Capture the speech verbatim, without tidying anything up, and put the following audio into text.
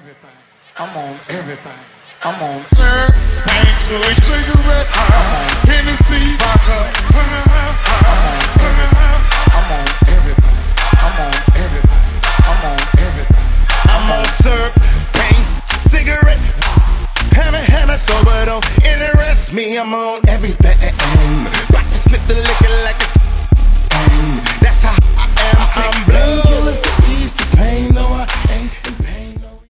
everything. I'm on everything. I'm on syrup, paint to a cigarette. I'm on Hennessy, vodka. I'm on everything. I'm on everything. I'm on everything. I'm on everything. I'm on syrup, paint, cigarette. Hammer, hammer, sober don't interest me. I'm on everything.